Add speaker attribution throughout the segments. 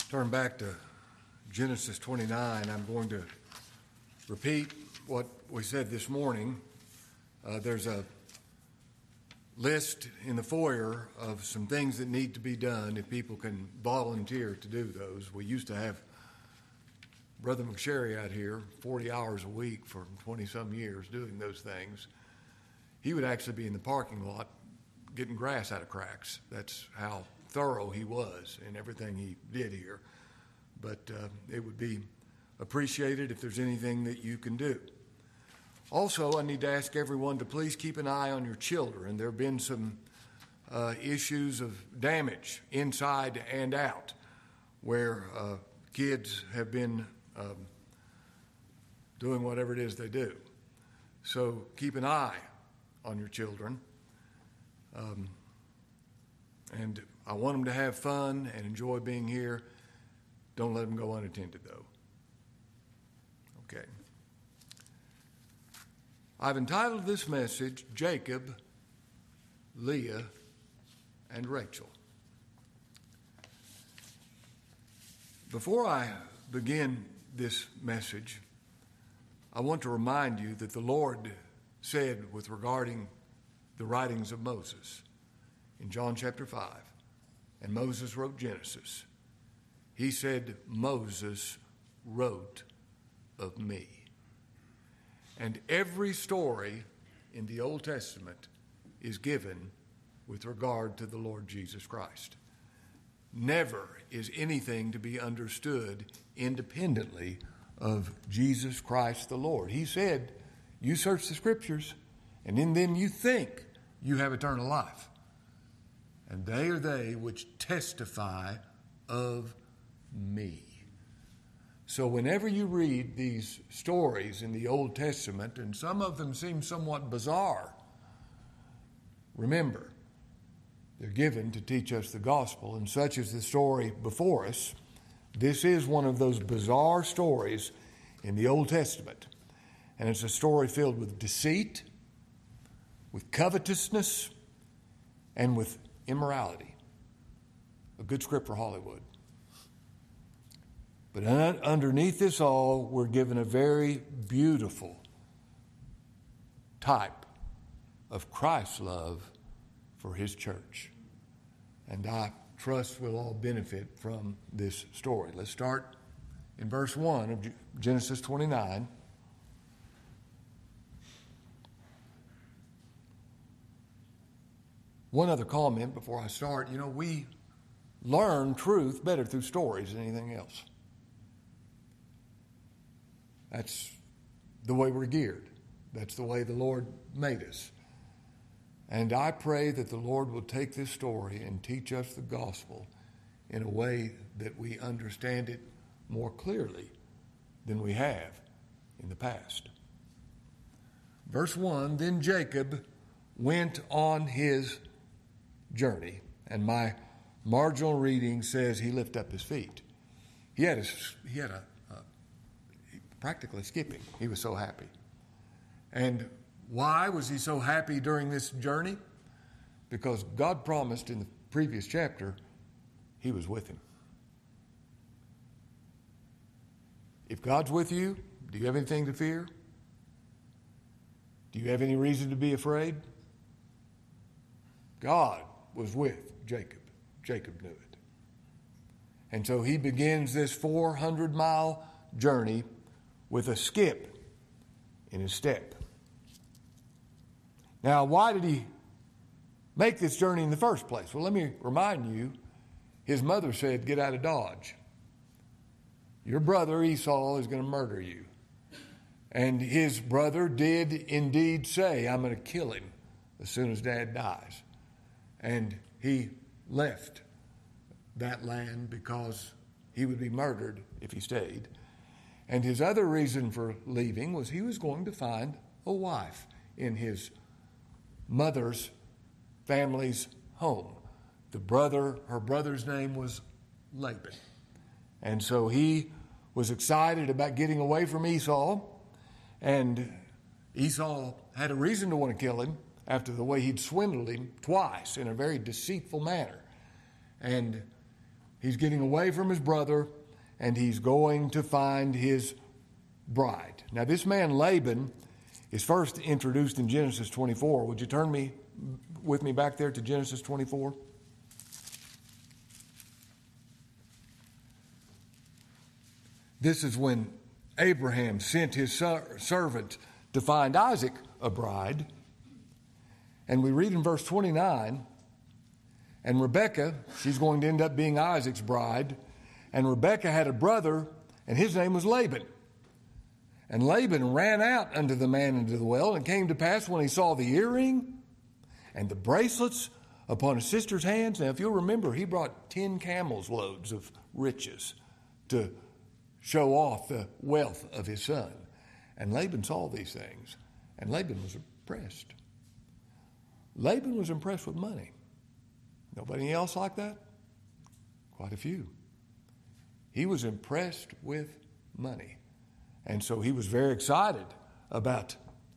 Speaker 1: Turn back to Genesis 29. I'm going to repeat what we said this morning. There's a list in the foyer of some things that need to be done if people can volunteer to do those. We used to have Brother McSherry out here 40 hours a week for 20-some years doing those things. He would actually be in the parking lot getting grass out of cracks. That's how thorough he was in everything he did here. But it would be appreciated if there's anything that you can do. Also, I need to ask everyone to please keep an eye on your children. There have been some issues of damage inside and out where kids have been doing whatever it is they do. So keep an eye on your children. And I want them to have fun and enjoy being here. Don't let them go unattended, though. Okay. I've entitled this message, Jacob, Leah, and Rachel. Before I begin this message, I want to remind you that the Lord said with regarding the writings of Moses in John chapter 5, and Moses wrote Genesis. He said, Moses wrote of me. And every story in the Old Testament is given with regard to the Lord Jesus Christ. Never is anything to be understood independently of Jesus Christ the Lord. He said, you search the Scriptures, and in them you think you have eternal life. And they are they which testify of me. So whenever you read these stories in the Old Testament, and some of them seem somewhat bizarre, remember, they're given to teach us the gospel, and such is the story before us. This is one of those bizarre stories in the Old Testament, and it's a story filled with deceit, with covetousness, and with immorality. A good script for Hollywood. But underneath this all, we're given a very beautiful type of Christ's love for his church. And I trust we'll all benefit from this story. Let's start in verse 1 of Genesis 29. One other comment before I start. We learn truth better through stories than anything else. That's the way we're geared. That's the way the Lord made us. And I pray that the Lord will take this story and teach us the gospel in a way that we understand it more clearly than we have in the past. Verse 1, then Jacob went on his journey, and my marginal reading says he lifted up his feet. He had practically skipping. He was so happy. And why was he so happy during this journey? Because God promised in the previous chapter he was with him. If God's with you, do you have anything to fear? Do you have any reason to be afraid? God was with Jacob. Jacob knew it. And so he begins this 400-mile journey with a skip in his step. Now, why did he make this journey in the first place? Well, let me remind you, his mother said, get out of Dodge. Your brother Esau is going to murder you. And his brother did indeed say, I'm going to kill him as soon as Dad dies. And he left that land because he would be murdered if he stayed. And his other reason for leaving was he was going to find a wife in his mother's family's home. Her brother's name was Laban. And so he was excited about getting away from Esau. And Esau had a reason to want to kill him after the way he'd swindled him twice in a very deceitful manner. And He's getting away from his brother, and he's going to find his bride. Now, this man Laban is first introduced in Genesis 24. Would you turn with me back there to Genesis 24? This is when Abraham sent his servant to find Isaac a bride. And we read in verse 29, and Rebekah, she's going to end up being Isaac's bride, and Rebekah had a brother, and his name was Laban. And Laban ran out unto the man into the well, and it came to pass when he saw the earring and the bracelets upon his sister's hands. Now, if you'll remember, he brought 10 camels loads of riches to show off the wealth of his son. And Laban saw these things, and Laban was impressed. Laban was impressed with money. Nobody else like that? Quite a few. He was impressed with money. And so he was very excited about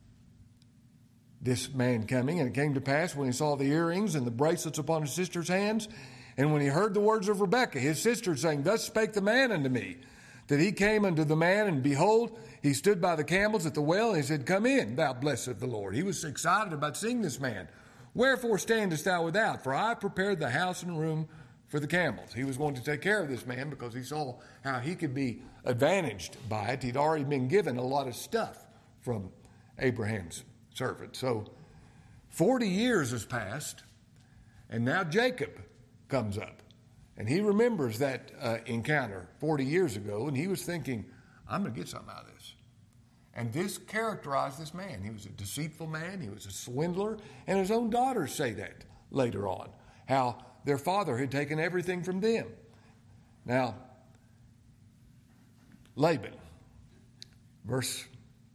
Speaker 1: this man coming. And it came to pass when he saw the earrings and the bracelets upon his sister's hands, and when he heard the words of Rebekah, his sister, saying, Thus spake the man unto me, that he came unto the man, and behold, he stood by the camels at the well, and he said, Come in, thou blessed of the Lord. He was excited about seeing this man. Wherefore standest thou without? For I have prepared the house and room for the camels. He was going to take care of this man because he saw how he could be advantaged by it. He'd already been given a lot of stuff from Abraham's servant. So 40 years has passed, and now Jacob comes up. And he remembers that encounter 40 years ago, and he was thinking, I'm going to get something out of this. And this characterized this man. He was a deceitful man. He was a swindler. And his own daughters say that later on, how their father had taken everything from them. Now, Laban, verse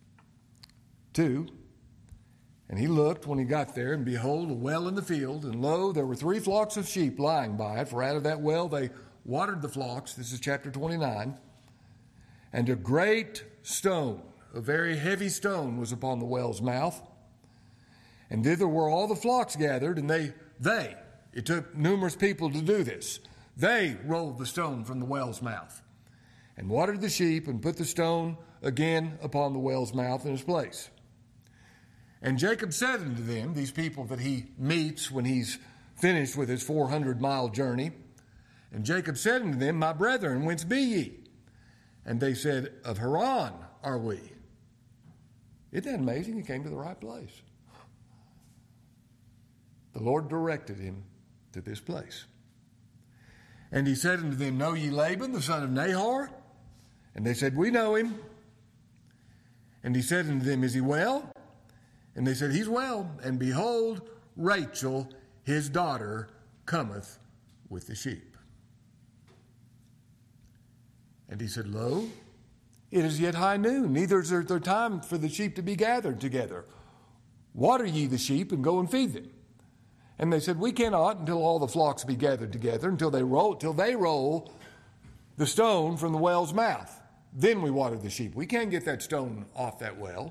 Speaker 1: 2, and he looked when he got there, and behold, a well in the field, and lo, there were 3 flocks of sheep lying by it, for out of that well they watered the flocks. This is chapter 29. And a great stone, a very heavy stone, was upon the well's mouth. And thither were all the flocks gathered, and it took numerous people to do this. They rolled the stone from the well's mouth and watered the sheep and put the stone again upon the well's mouth in its place. And Jacob said unto them, these people that he meets when he's finished with his 400-mile journey, and Jacob said unto them, My brethren, whence be ye? And they said, Of Haran are we. Isn't that amazing? He came to the right place. The Lord directed him to this place. And he said unto them, Know ye Laban, the son of Nahor? And they said, We know him. And he said unto them, Is he well? And they said, He's well. And behold, Rachel, his daughter, cometh with the sheep. And he said, Lo, it is yet high noon, neither is there time for the sheep to be gathered together. Water ye the sheep, and go and feed them. And they said, We cannot until all the flocks be gathered together, till they roll the stone from the well's mouth. Then we water the sheep. We can't get that stone off that well.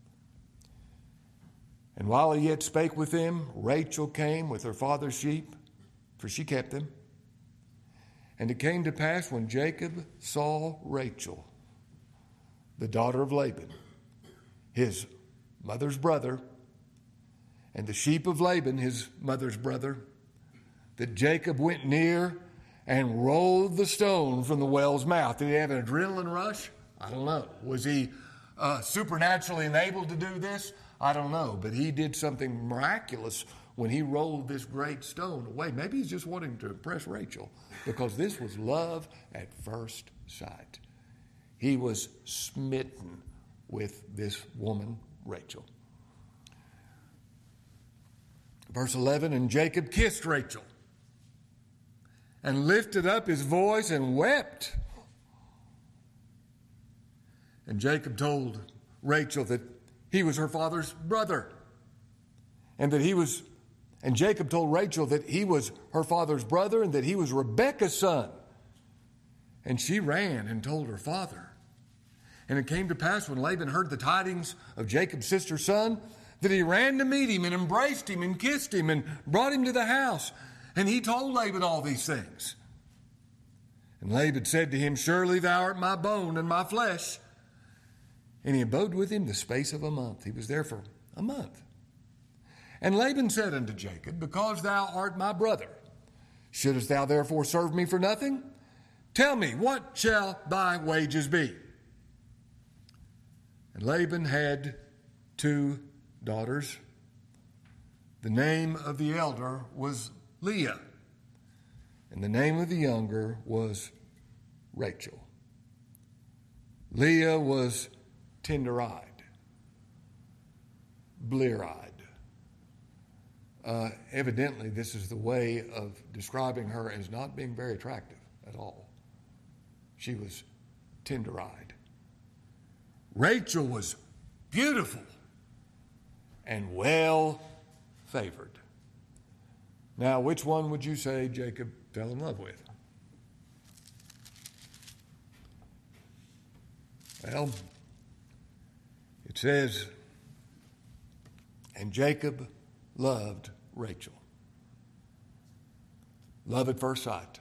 Speaker 1: And while he yet spake with them, Rachel came with her father's sheep, for she kept them. And it came to pass when Jacob saw Rachel, the daughter of Laban, his mother's brother, and the sheep of Laban, his mother's brother, that Jacob went near and rolled the stone from the well's mouth. Did he have an adrenaline rush? I don't know. Was he supernaturally enabled to do this? I don't know. But he did something miraculous when he rolled this great stone away. Maybe he's just wanting to impress Rachel, because this was love at first sight. He was smitten with this woman, Rachel. Verse 11, And Jacob kissed Rachel and lifted up his voice and wept. And Jacob told Rachel that he was her father's brother, and Jacob told Rachel that he was her father's brother and that he was Rebekah's son. And she ran and told her father. And it came to pass when Laban heard the tidings of Jacob's sister's son, that he ran to meet him and embraced him and kissed him and brought him to the house. And he told Laban all these things. And Laban said to him, Surely thou art my bone and my flesh. And he abode with him the space of a month. He was there for a month. And Laban said unto Jacob, Because thou art my brother, shouldest thou therefore serve me for nothing? Tell me, what shall thy wages be? And Laban had 2 daughters. The name of the elder was Leah, and the name of the younger was Rachel. Leah was tender-eyed, blear-eyed. Evidently, this is the way of describing her as not being very attractive at all. She was tender-eyed. Rachel was beautiful and well-favored. Now, which one would you say Jacob fell in love with? Well, it says, and Jacob loved Rachel. Love at first sight.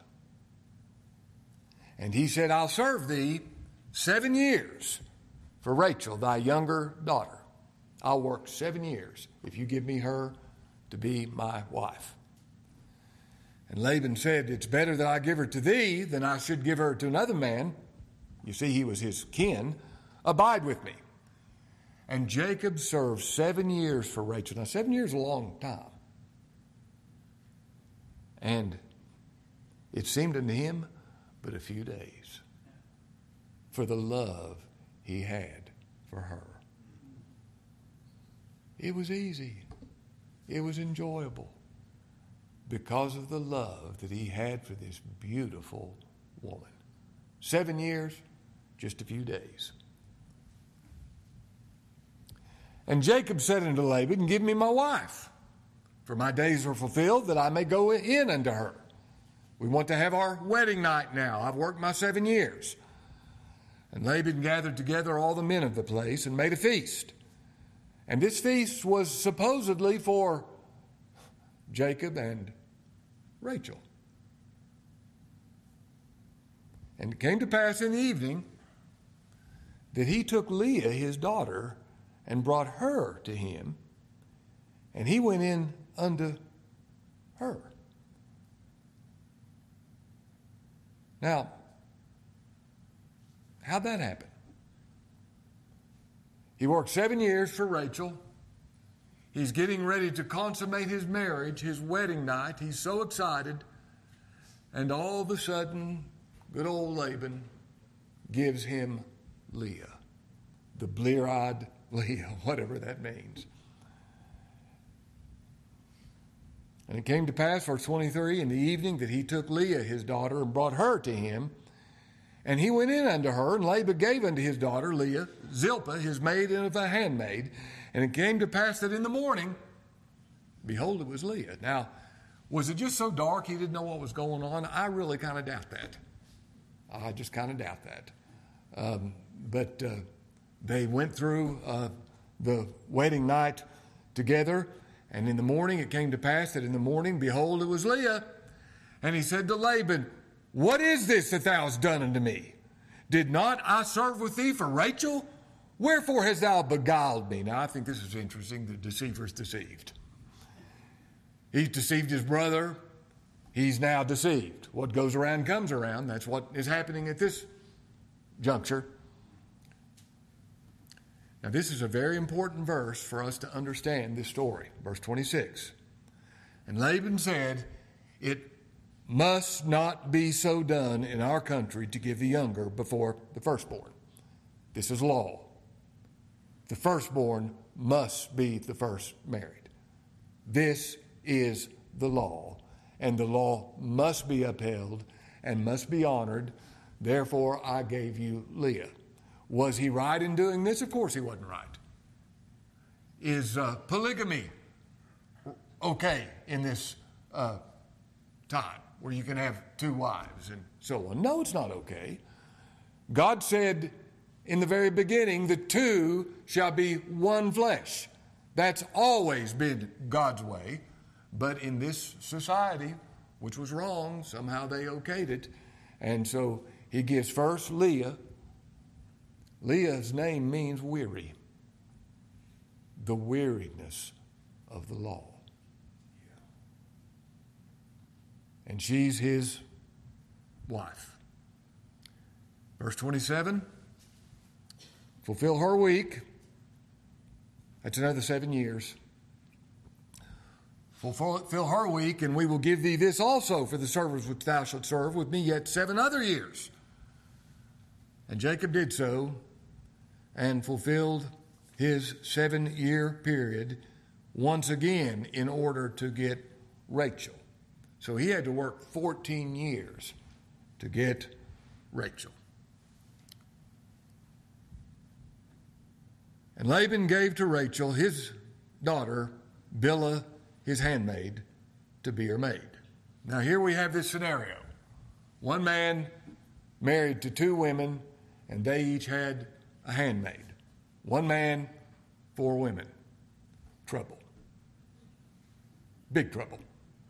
Speaker 1: And he said, I'll serve thee 7 years for Rachel, thy younger daughter. I'll work 7 years if you give me her to be my wife. And Laban said, It's better that I give her to thee than I should give her to another man. You see, he was his kin. Abide with me. And Jacob served 7 years for Rachel. Now, 7 years is a long time. And it seemed unto him but a few days for the love he had for her. It was easy. It was enjoyable because of the love that he had for this beautiful woman. 7 years, just a few days. And Jacob said unto Laban, Give me my wife, for my days are fulfilled, that I may go in unto her. We want to have our wedding night now. I've worked my 7 years. And Laban gathered together all the men of the place and made a feast. And this feast was supposedly for Jacob and Rachel. And it came to pass in the evening that he took Leah, his daughter, and brought her to him, and he went in unto her. Now, how'd that happen? He worked 7 years for Rachel. He's getting ready to consummate his marriage, his wedding night. He's so excited. And all of a sudden, good old Laban gives him Leah, the blear-eyed Leah, whatever that means. And it came to pass, verse 23, in the evening that he took Leah, his daughter, and brought her to him. And he went in unto her, and Laban gave unto his daughter Leah Zilpah, his maid and of a handmaid. And it came to pass that in the morning, behold, it was Leah. Now, was it just so dark he didn't know what was going on? I really kind of doubt that. I just kind of doubt that. But they went through the wedding night together. And in the morning it came to pass that in the morning, behold, it was Leah. And he said to Laban, What is this that thou hast done unto me? Did not I serve with thee for Rachel? Wherefore hast thou beguiled me? Now I think this is interesting. The deceiver's deceived. He's deceived his brother. He's now deceived. What goes around comes around. That's what is happening at this juncture. Now, this is a very important verse for us to understand this story. Verse 26. And Laban said, It must not be so done in our country to give the younger before the firstborn. This is law. The firstborn must be the first married. This is the law, and the law must be upheld and must be honored. Therefore, I gave you Leah. Was he right in doing this? Of course he wasn't right. Is polygamy okay in this time where you can have 2 wives and so on? No, it's not okay. God said in the very beginning, the 2 shall be one flesh. That's always been God's way. But in this society, which was wrong, somehow they okayed it. And so he gives first Leah. Leah's name means weary. The weariness of the law. And she's his wife. Verse 27, fulfill her week. That's another 7 years. Fulfill her week, and we will give thee this also for the service which thou shalt serve with me yet 7 other years. And Jacob did so, and fulfilled his 7-year period once again in order to get Rachel. So he had to work 14 years to get Rachel. And Laban gave to Rachel his daughter, Bilhah, his handmaid, to be her maid. Now here we have this scenario. One man married to 2 women, and they each had a handmaid. One man, 4 women. Trouble. Big trouble.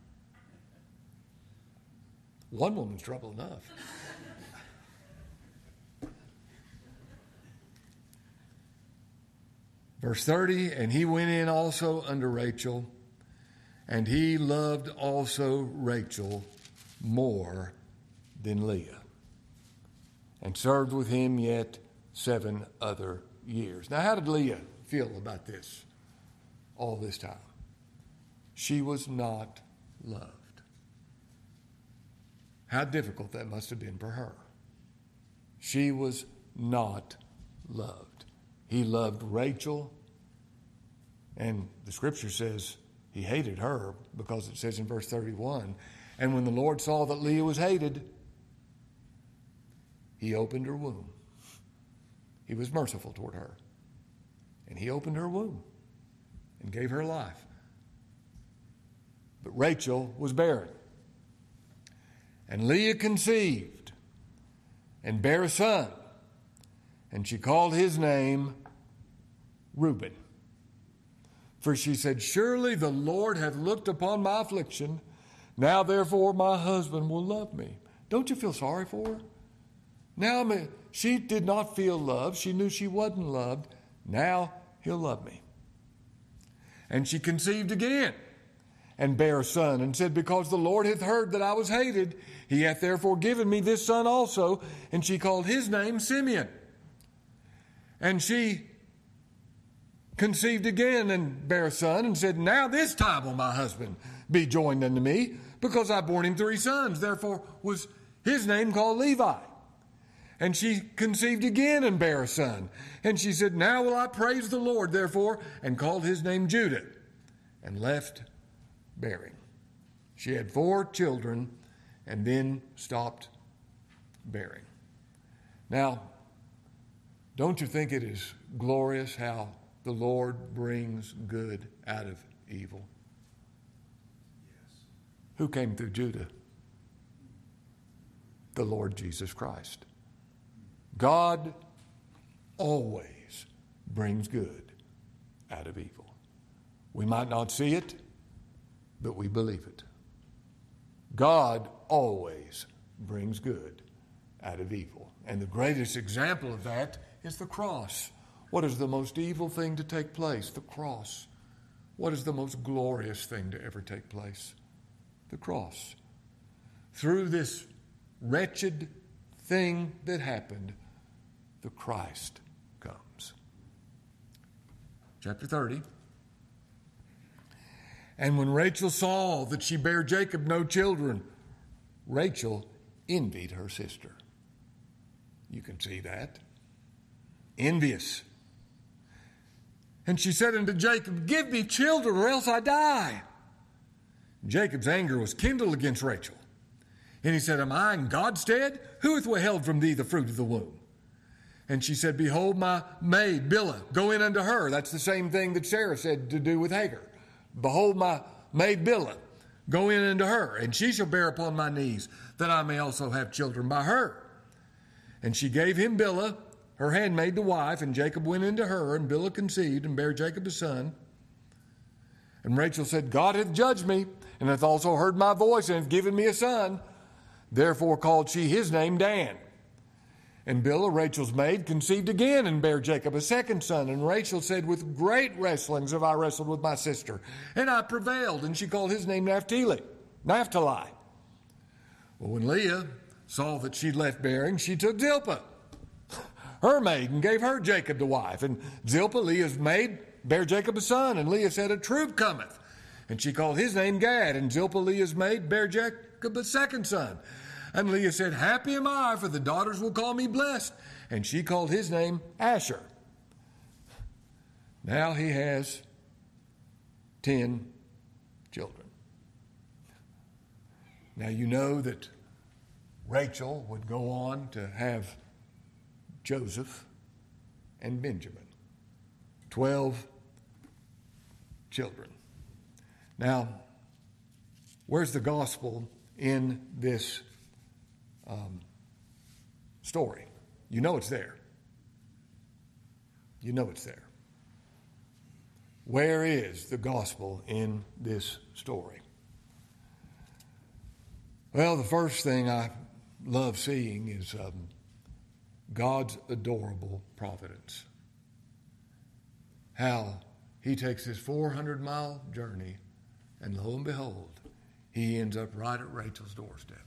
Speaker 1: One woman's trouble enough. Verse 30, and he went in also unto Rachel, and he loved also Rachel more than Leah, and served with him yet 7 other years. Now, how did Leah feel about this all this time? She was not loved. How difficult that must have been for her. She was not loved. He loved Rachel, and the scripture says he hated her because it says in verse 31, and when the Lord saw that Leah was hated, he opened her womb. He was merciful toward her, and he opened her womb and gave her life. But Rachel was barren. And Leah conceived and bare a son, and she called his name Reuben. For she said, surely the Lord hath looked upon my affliction. Now therefore my husband will love me. Don't you feel sorry for her? Now she did not feel loved. She knew she wasn't loved. Now he'll love me. And she conceived again and bare a son, and said, because the Lord hath heard that I was hated, he hath therefore given me this son also. And she called his name Simeon. And she conceived again and bare a son, and said, now this time will my husband be joined unto me, because I born him 3 sons. Therefore was his name called Levi. And she conceived again and bare a son. And she said, now will I praise the Lord, therefore, and called his name Judah, and left bearing. She had 4 children and then stopped bearing. Now, don't you think it is glorious how the Lord brings good out of evil? Yes. Who came through Judah? The Lord Jesus Christ. God always brings good out of evil. We might not see it, but we believe it. God always brings good out of evil. And the greatest example of that is the cross. What is the most evil thing to take place? The cross. What is the most glorious thing to ever take place? The cross. Through this wretched thing that happened, the Christ comes. Chapter 30. And when Rachel saw that she bare Jacob no children, Rachel envied her sister. You can see that. Envious. And she said unto Jacob, give me children, or else I die. Jacob's anger was kindled against Rachel. And he said, am I in God's stead? Who hath withheld from thee the fruit of the womb? And she said, behold my maid Bilhah, go in unto her. That's the same thing that Sarah said to do with Hagar. Behold my maid Bilhah, go in unto her, and she shall bear upon my knees, that I may also have children by her. And she gave him Bilhah, her handmaid, to wife, and Jacob went into her, and Bilhah conceived, and bare Jacob a son. And Rachel said, God hath judged me, and hath also heard my voice, and hath given me a son. Therefore called she his name Dan. And Bilhah, Rachel's maid, conceived again and bare Jacob a second son. And Rachel said, with great wrestlings have I wrestled with my sister, and I prevailed. And she called his name Naphtali. Well, when Leah saw that she'd left bearing, she took Zilpah, her maid, and gave her Jacob to wife. And Zilpah, Leah's maid, bare Jacob a son. And Leah said, a troop cometh. And she called his name Gad. And Zilpah, Leah's maid, bare Jacob a second son. And Leah said, happy am I, for the daughters will call me blessed. And she called his name Asher. Now he has 10 children. Now you know that Rachel would go on to have Joseph and Benjamin. 12 children. Now, where's the gospel in this story? You know it's there. You know it's there. Where is the gospel in this story? Well, the first thing I love seeing is God's adorable providence. How he takes this 400-mile journey, and lo and behold, he ends up right at Rachel's doorstep.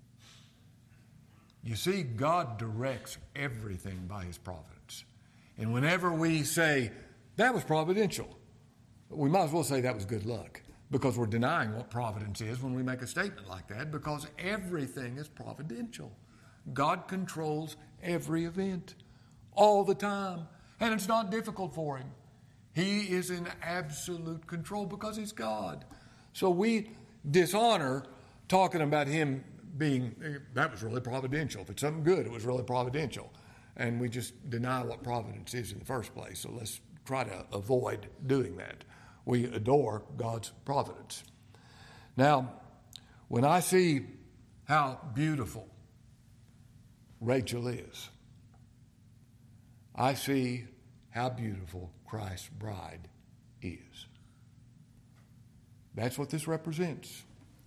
Speaker 1: You see, God directs everything by his providence. And whenever we say, that was providential, we might as well say that was good luck, because we're denying what providence is when we make a statement like that, because everything is providential. God controls every event all the time, and it's not difficult for him. He is in absolute control because he's God. So we dishonor talking about him being, that was really providential. If it's something good, it was really providential. And we just deny what providence is in the first place. So let's try to avoid doing that. We adore God's providence. Now, when I see how beautiful Rachel is, I see how beautiful Christ's bride is. That's what this represents.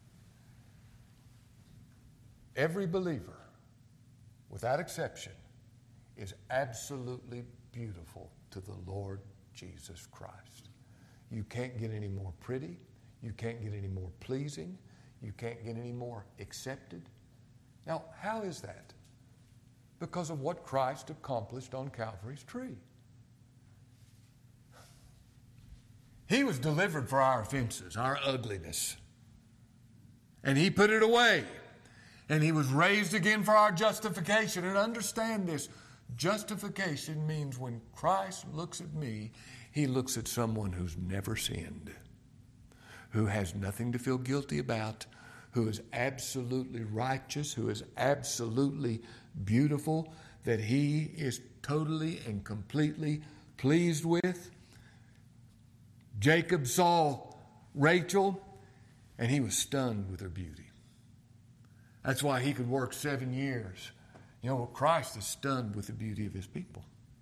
Speaker 1: Every believer, without exception, is absolutely beautiful to the Lord Jesus Christ. You can't get any more pretty. You can't get any more pleasing. You can't get any more accepted. Now, how is that? Because of what Christ accomplished on Calvary's tree. He was delivered for our offenses, our ugliness. And he put it away. And he was raised again for our justification. And understand this, justification means when Christ looks at me, he looks at someone who's never sinned, who has nothing to feel guilty about, who is absolutely righteous, who is absolutely beautiful, that he is totally and completely pleased with. Jacob saw Rachel, and he was stunned with her beauty. That's why he could work 7 years. You know, Christ is stunned with the beauty of his people.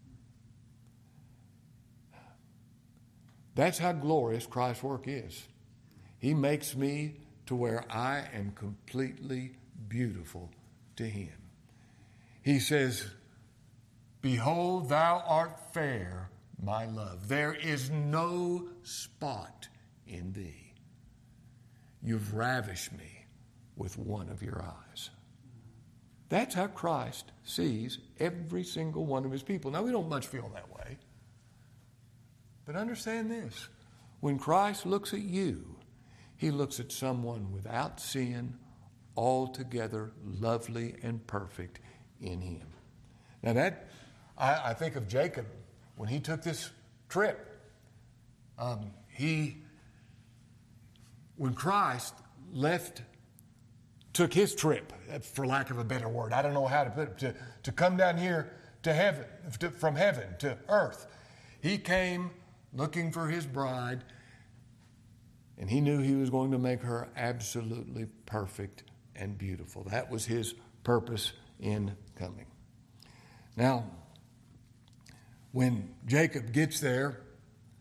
Speaker 1: That's how glorious Christ's work is. He makes me to where I am completely beautiful to him. He says, behold, thou art fair, my love. There is no spot in thee. You've ravished me with one of your eyes. That's how Christ sees every single one of his people. Now, we don't much feel that way. But understand this. When Christ looks at you, he looks at someone without sin, altogether lovely and perfect in him. Now that, I think of Jacob when he took this trip. When Christ took his trip, for lack of a better word, I don't know how to put it, to come down here to heaven, from heaven to earth. He came looking for his bride, and he knew he was going to make her absolutely perfect and beautiful. That was his purpose in coming. Now, when Jacob gets there,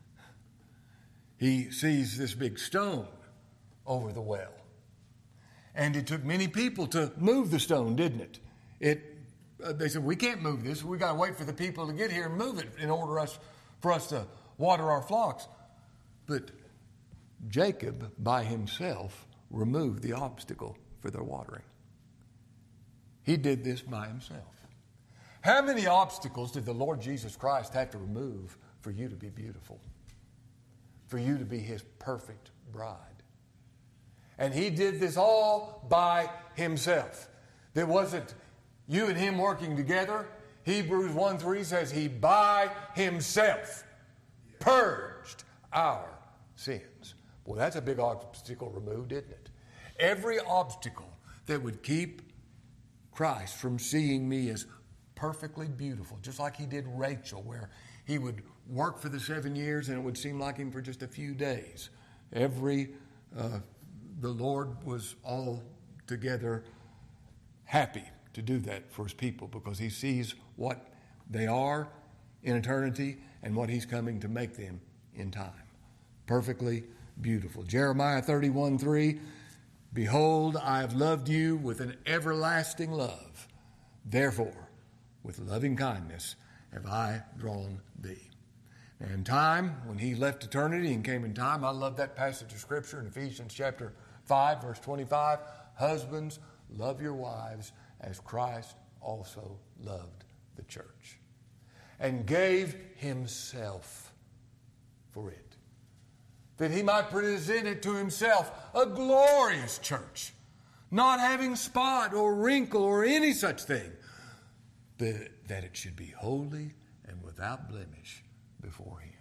Speaker 1: he sees this big stone over the well. And it took many people to move the stone, didn't it? They said, we can't move this. We got to wait for the people to get here and move it in order for us to water our flocks. But Jacob, by himself, removed the obstacle for their watering. He did this by himself. How many obstacles did the Lord Jesus Christ have to remove for you to be beautiful? For you to be his perfect bride? And he did this all by himself. There wasn't you and him working together. Hebrews 1:3 says he by himself purged our sins. Well, that's a big obstacle removed, isn't it? Every obstacle that would keep Christ from seeing me as perfectly beautiful, just like he did Rachel, where he would work for the 7 years and it would seem like him for just a few days. The Lord was altogether happy to do that for his people because he sees what they are in eternity and what he's coming to make them in time. Perfectly beautiful. Jeremiah 31:3, behold, I have loved you with an everlasting love. Therefore, with loving kindness have I drawn thee. And time, when he left eternity and came in time, I love that passage of Scripture in Ephesians chapter 5, verse 25. Husbands, love your wives as Christ also loved the church and gave himself for it, that he might present it to himself a glorious church, not having spot or wrinkle or any such thing, but that it should be holy and without blemish before him.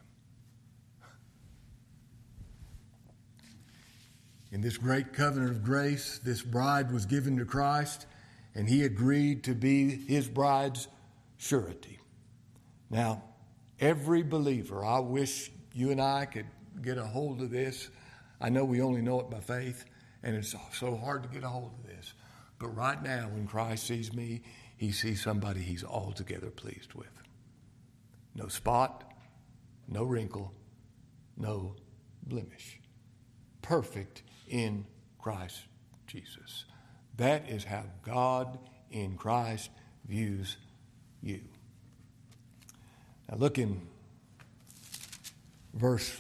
Speaker 1: In this great covenant of grace, this bride was given to Christ, and he agreed to be his bride's surety. Now, every believer, I wish you and I could get a hold of this. I know we only know it by faith, and it's so hard to get a hold of this. But right now, when Christ sees me, he sees somebody he's altogether pleased with. No spot, no wrinkle, no blemish. Perfect in Christ Jesus. That is how God in Christ views you. Now look in verse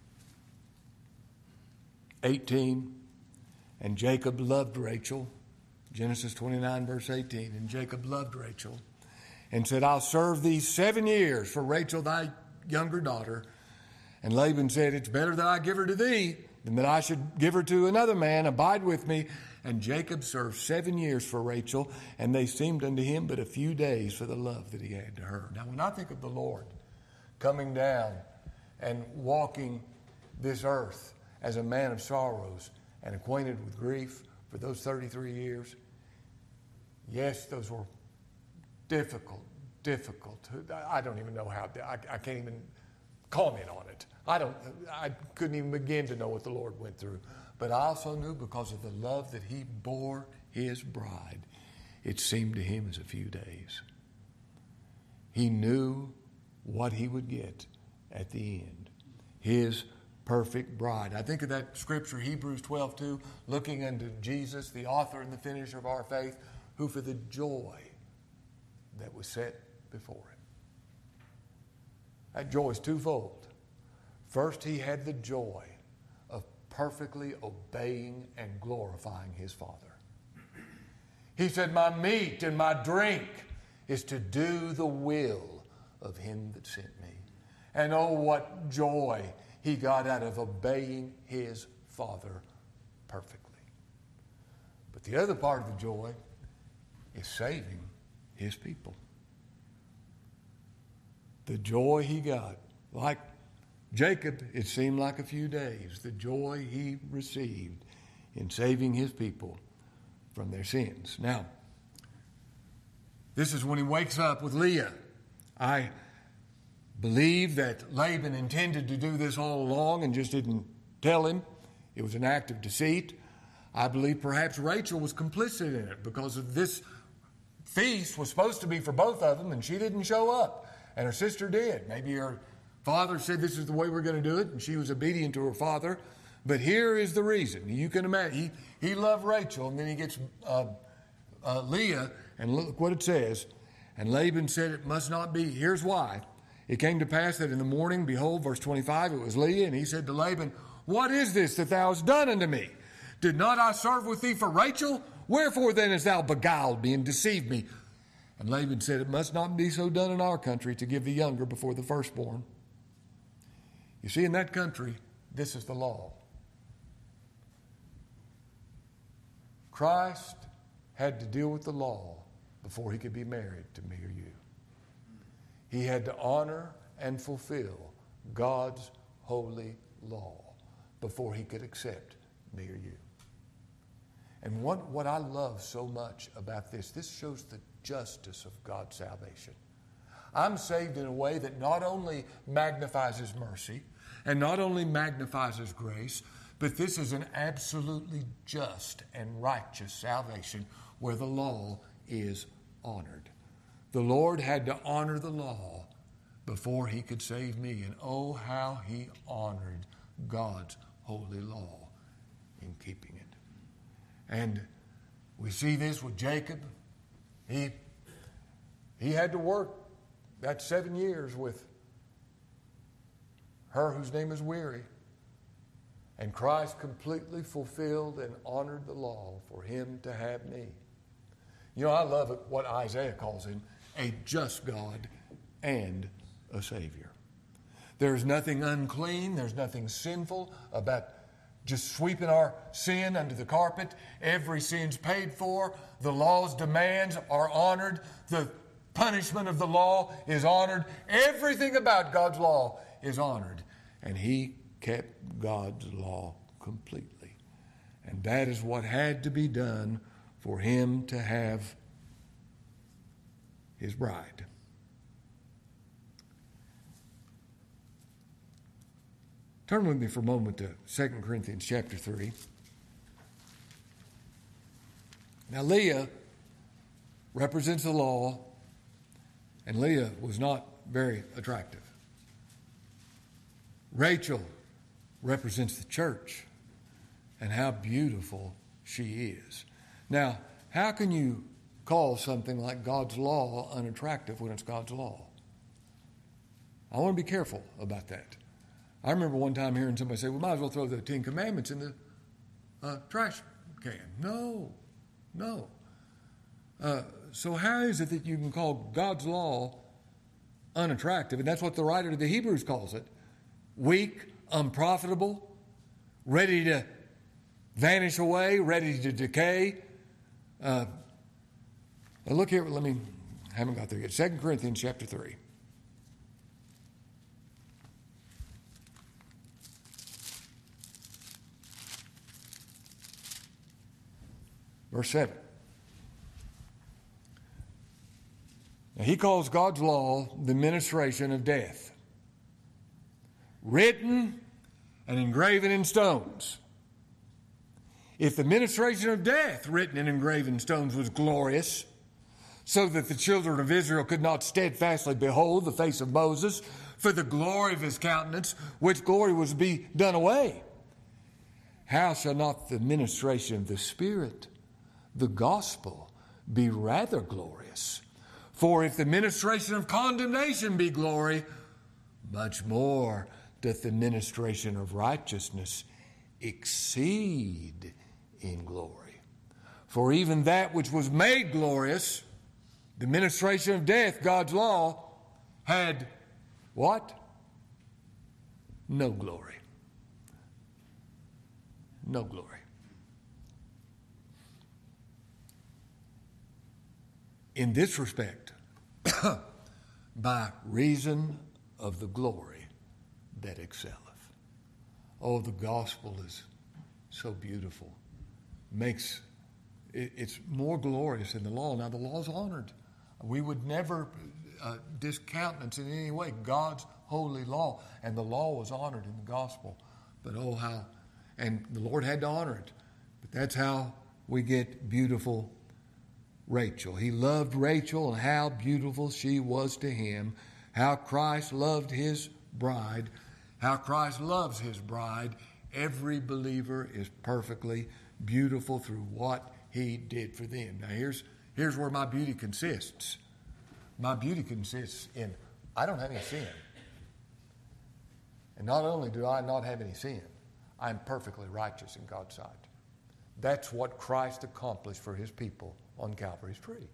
Speaker 1: 18. And Jacob loved Rachel. Genesis 29, verse 18. And Jacob loved Rachel and said, I'll serve thee 7 years for Rachel, thy younger daughter. And Laban said, it's better that I give her to thee than that I should give her to another man. Abide with me. And Jacob served 7 years for Rachel, and they seemed unto him but a few days for the love that he had to her. Now, when I think of the Lord coming down and walking this earth as a man of sorrows and acquainted with grief for those 33 years, yes, those were difficult. I don't even know how, I can't even comment on it. I couldn't even begin to know what the Lord went through. But I also knew because of the love that he bore his bride, it seemed to him as a few days. He knew what he would get at the end. His perfect bride. I think of that scripture, Hebrews 12:2, looking unto Jesus, the author and the finisher of our faith, who for the joy that was set before him. That joy is twofold. First, he had the joy of perfectly obeying and glorifying his Father. He said, my meat and my drink is to do the will of him that sent me. And oh, what joy he got out of obeying his Father perfectly. But the other part of the joy is saving his people. The joy he got, like Jacob, it seemed like a few days. The joy he received in saving his people from their sins. Now, this is when he wakes up with Leah. I believe that Laban intended to do this all along and just didn't tell him. It was an act of deceit. I believe perhaps Rachel was complicit in it because of this feast was supposed to be for both of them and she didn't show up. And her sister did. Maybe her father said this is the way we're going to do it, and she was obedient to her father. But here is the reason. You can imagine. He loved Rachel, and then he gets Leah, and look what it says. And Laban said, it must not be. Here's why. It came to pass that in the morning, behold, verse 25, it was Leah, and he said to Laban, what is this that thou hast done unto me? Did not I serve with thee for Rachel? Wherefore then hast thou beguiled me and deceived me? And Laban said, it must not be so done in our country to give the younger before the firstborn. You see, in that country, this is the law. Christ had to deal with the law before he could be married to me or you. He had to honor and fulfill God's holy law before he could accept me or you. And what I love so much about this shows the justice of God's salvation. I'm saved in a way that not only magnifies his mercy and not only magnifies his grace, but this is an absolutely just and righteous salvation where the law is honored. The Lord had to honor the law before he could save me. And oh, how he honored God's holy law in keeping it. And we see this with Jacob. He had to work that 7 years with her whose name is Weary. And Christ completely fulfilled and honored the law for him to have me. You know, I love it, what Isaiah calls him, a just God and a Savior. There's nothing unclean, there's nothing sinful about just sweeping our sin under the carpet. Every sin's paid for. The law's demands are honored. The punishment of the law is honored. Everything about God's law is honored. And he kept God's law completely. And that is what had to be done for him to have his bride. Turn with me for a moment to 2 Corinthians chapter 3. Now Leah represents the law, and Leah was not very attractive. Rachel represents the church and how beautiful she is. Now, how can you call something like God's law unattractive when it's God's law? I want to be careful about that. I remember one time hearing somebody say, we might as well throw the 10 Commandments in the trash can. No. So how is it that you can call God's law unattractive? And that's what the writer of the Hebrews calls it. Weak, unprofitable, ready to vanish away, ready to decay. Look here, haven't got there yet. 2 Corinthians chapter 3. Verse 7. Now, he calls God's law the ministration of death, written and engraven in stones. If the ministration of death, written and engraven in stones, was glorious, so that the children of Israel could not steadfastly behold the face of Moses for the glory of his countenance, which glory was to be done away, how shall not the ministration of the Spirit, the gospel, be rather glorious? For if the ministration of condemnation be glory, much more doth the ministration of righteousness exceed in glory. For even that which was made glorious, the ministration of death, God's law, had what? No glory. No glory. In this respect, by reason of the glory that excelleth. Oh, the gospel is so beautiful. It's more glorious than the law. Now, the law is honored. We would never discountenance in any way God's holy law, and the law was honored in the gospel. But oh, how, and the Lord had to honor it. But that's how we get beautiful Rachel. He loved Rachel, and how beautiful she was to him. How Christ loved his bride. How Christ loves his bride Every believer is perfectly beautiful through what he did for them. Now here's where my beauty consists. My beauty consists in I don't have any sin. And not only do I not have any sin, I'm perfectly righteous in God's sight. That's what Christ accomplished for his people on Calvary's tree.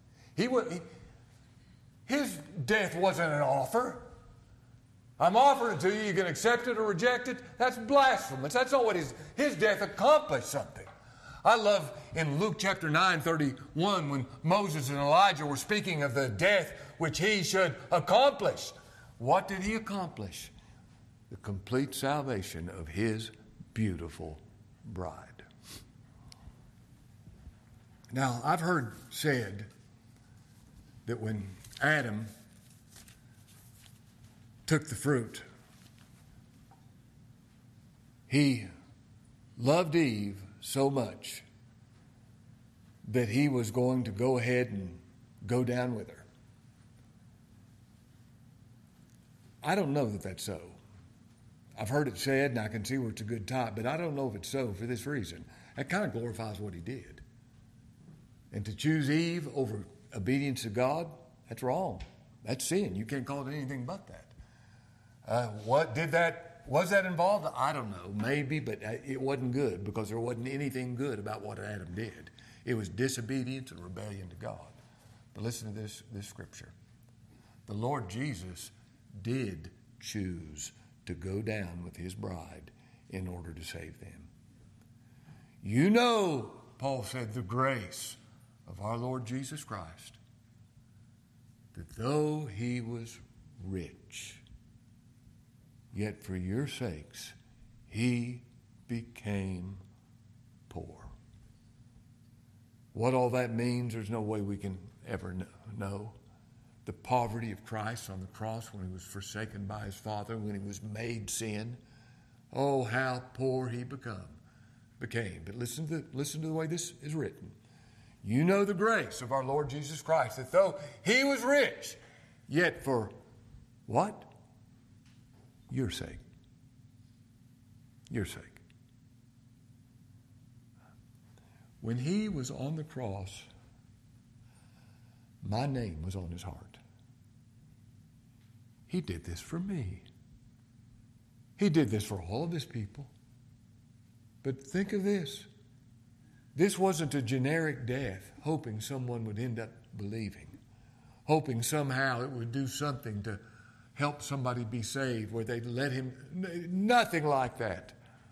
Speaker 1: His death wasn't an offer. I'm offering it to you. You can accept it or reject it. That's blasphemous. That's not what his death accomplished something. I love in Luke chapter 9:31 when Moses and Elijah were speaking of the death which he should accomplish. What did he accomplish? The complete salvation of his beautiful bride. Now, I've heard said that when Adam took the fruit, he loved Eve so much that he was going to go ahead and go down with her. I don't know that that's so. I've heard it said, and I can see where it's a good type, but I don't know if it's so for this reason. That kind of glorifies what he did. And to choose Eve over obedience to God, that's wrong. That's sin. You can't call it anything but that. Was that involved? I don't know. Maybe, but it wasn't good because there wasn't anything good about what Adam did. It was disobedience and rebellion to God. But listen to this scripture. The Lord Jesus did choose to go down with his bride in order to save them. You know, Paul said, the grace of our Lord Jesus Christ, that though he was rich, yet for your sakes he became poor. What all that means, there's no way we can ever know. The poverty of Christ on the cross when he was forsaken by his Father, when he was made sin. Oh, how poor he became. But listen to the way this is written. You know the grace of our Lord Jesus Christ, that though he was rich, yet for what? Your sake. Your sake. When he was on the cross, my name was on his heart. He did this for me. He did this for all of his people. But think of this. This wasn't a generic death, hoping someone would end up believing, hoping somehow it would do something to help somebody be saved, where they'd let him. Nothing like that.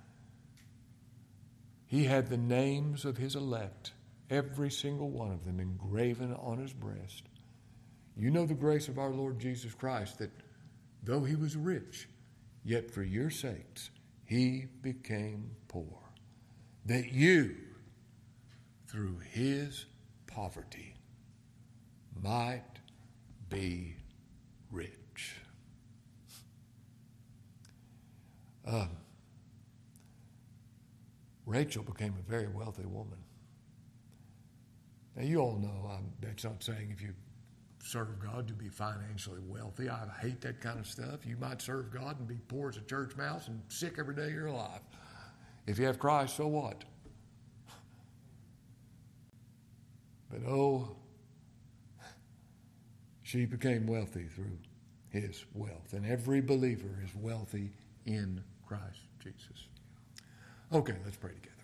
Speaker 1: He had the names of his elect, every single one of them, engraven on his breast. You know the grace of our Lord Jesus Christ, that though he was rich, yet for your sakes he became poor, that you, through his poverty, might be rich. Rachel became a very wealthy woman. Now, you all know that's not saying if you serve God to be financially wealthy. I hate that kind of stuff. You might serve God and be poor as a church mouse and sick every day of your life. If you have Christ, so what? But she became wealthy through his wealth. And every believer is wealthy in Christ Jesus. Okay, let's pray together.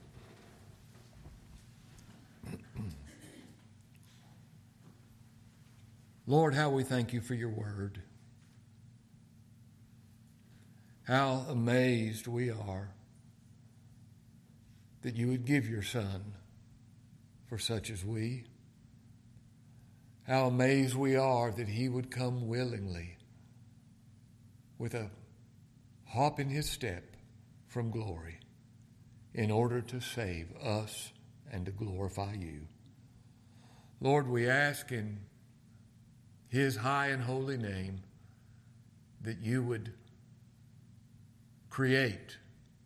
Speaker 1: Lord, how we thank you for your word. How amazed we are that you would give your Son for such as we. How amazed we are that he would come willingly with a hop in his step from glory in order to save us and to glorify you. Lord, we ask in his high and holy name that you would create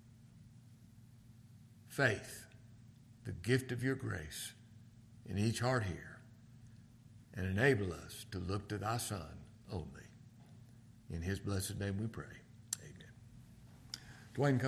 Speaker 1: faith, the gift of your grace, in each heart here, and enable us to look to thy Son only. In his blessed name we pray. Amen. Dwayne, come.